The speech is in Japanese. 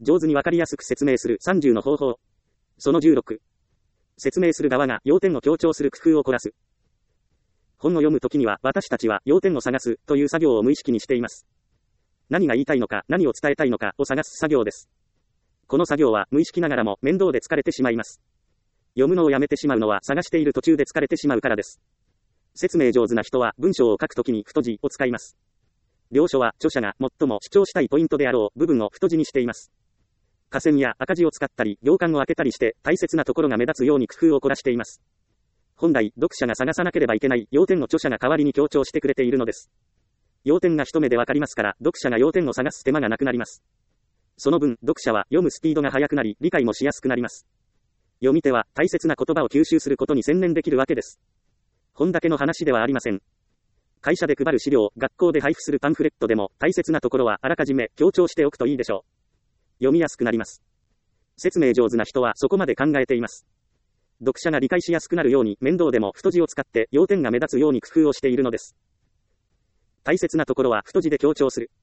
上手にわかりやすく説明する30の方法。その16。説明する側が要点を強調する工夫を凝らす。本を読むときには私たちは要点を探すという作業を無意識にしています。何が言いたいのか、何を伝えたいのかを探す作業です。この作業は無意識ながらも面倒で疲れてしまいます。読むのをやめてしまうのは探している途中で疲れてしまうからです。説明上手な人は文章を書くときに太字を使います。領書は著者が最も主張したいポイントであろう部分を太字にしています。下線や赤字を使ったり、行間を開けたりして大切なところが目立つように工夫を凝らしています。本来、読者が探さなければいけない要点を著者が代わりに強調してくれているのです。要点が一目でわかりますから、読者が要点を探す手間がなくなります。その分、読者は読むスピードが速くなり、理解もしやすくなります。読み手は大切な言葉を吸収することに専念できるわけです。本だけの話ではありません。会社で配る資料、学校で配布するパンフレットでも大切なところはあらかじめ強調しておくといいでしょう。読みやすくなります。説明上手な人はそこまで考えています。読者が理解しやすくなるように面倒でも太字を使って要点が目立つように工夫をしているのです。大切なところは太字で強調する。